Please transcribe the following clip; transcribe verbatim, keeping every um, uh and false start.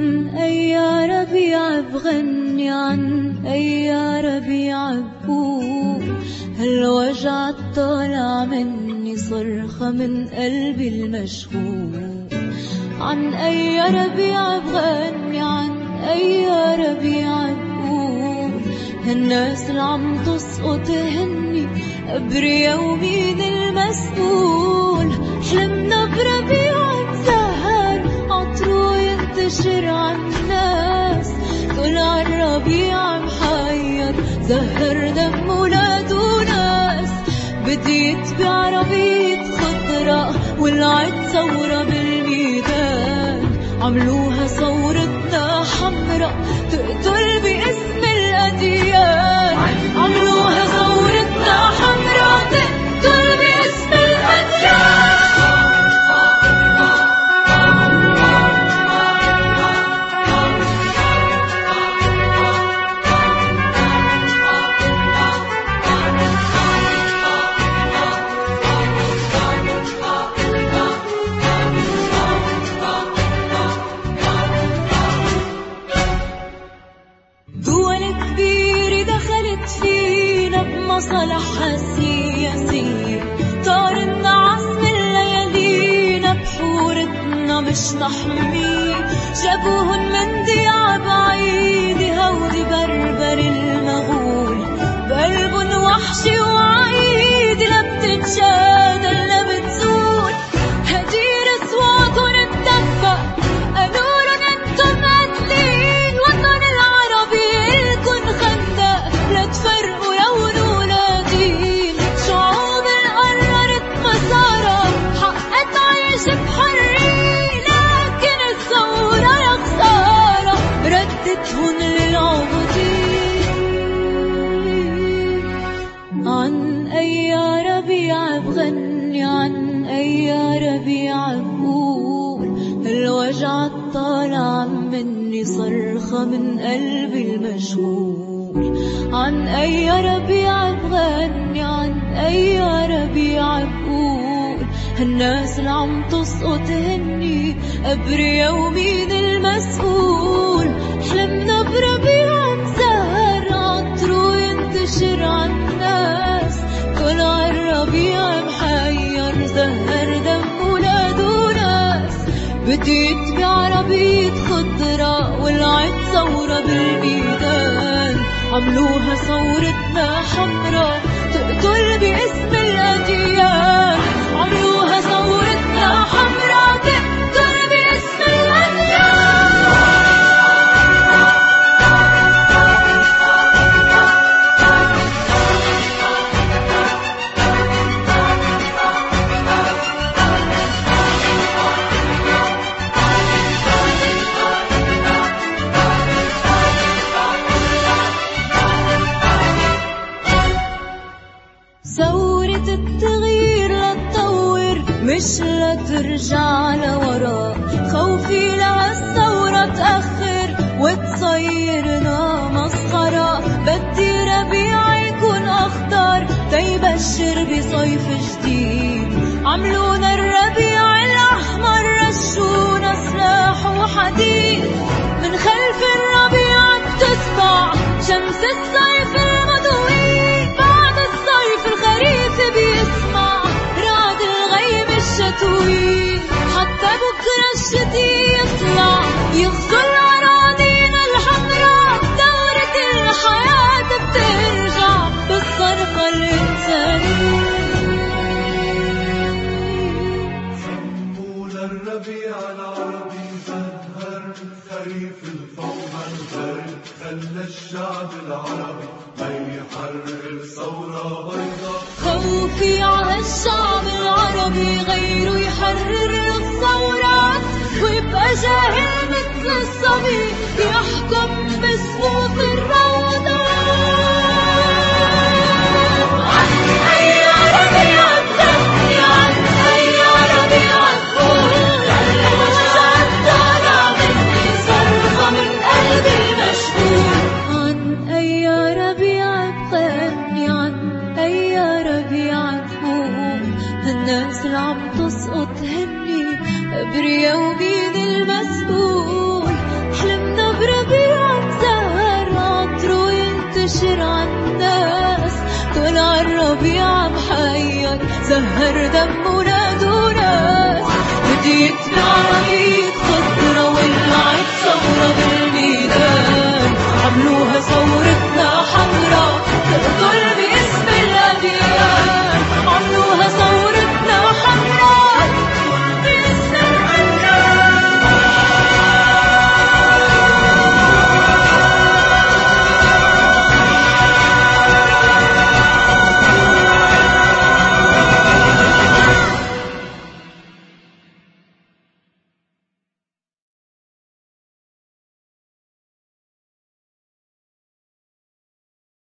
أي ربيع بغني، عن أي ربيع بقول هالوجع طالع مني صرخة من قلبي المشغول. عن أي ربيع بغني، عن أي ربيع بقول هالناس اللي عم تسقط هني أبريا ومين المسؤول. حلمنا بربيع تزهر عطره ينتشر عالناس، طلع الربيع محير زهر دم ولاد وناس. بديت بعربية خضرا ولعت ثورة بالميدان، عملوها ثورتنا حمرا تقتل باسم الأديان. عملوها ثورتنا حمرا تقتل باسم الأديان. مصالحها السياسية طارتنا عصم الليالينا بحورتنا مش محمية. جابوهن من ديعة بعيدة هودي بربر المغول، بقلبن وحشي وعيد لا بتتجادل لا بتزول. هدير اصواتن اتدفق قالولن انتم قاتلين، وطن العربي الكن خندق لا تفرقوا يا ولود. شعوب قررت مسارها حقت عيش بحرية، لكن الثورة يا خسارة ردتهن للعبودية. عن أي ربيع بغني، عن أي ربيع بقول هالوجع طالع مني صرخة من قلبي المشغول. عن أي ربيع بغني، عن أي ربيع بقول هالناس اللي عم تسقط هني أبريا ومين المسؤول. حلمنا بربيع تزهر عطره ينتشر عالناس، طلع الربيع محير زهر دم ولاد وناس. بديت بعربية خضرا ولعت ثورة بالميدان، عملوها ثورتنا حمرا تقتل باسم الأديان. عملوها ثورتنا حمرا تقتل باسم الأديان. ثورة التغيير لتطور مش لترجع لورا، خوفي لهالثورة تأخر وتصيرنا مسخرة. بدي ربيع يكون أخضر تيبشر بصيف جديد، عملونا الربيع الأحمر رشونا سلاح وحديد. من خلف الربيع تتبع شمس الصيف المضوي، بعد الصيف الخريف بيسمع رعد الغيم الشتوي. حتى بكرة الشتي يطلع يغزل أراضينا الحمراء، دورة الحياة بترجع بالصرخة الإنسانية. سمونا الربيع العربي زهر، خريف الفوضى الغرب خلى الشعب العربي ما يحرر ثورة بيضاء. خوفي على الشعب العربي غيره يحرر الثورات، ويبقى جاهل مثل الصبي يحكم بصفوف الروضات. عن أي ربيع بغني، عن أي ربيع بقول هالوجع طالع مني صرخة من قلبي المشغول. عن أي ربيع بغني، عن أي ربيع بقول هالناس اللي عم تسقط هني أبريا ومين المسؤول. زهر دم ولاد وناس، هديتنا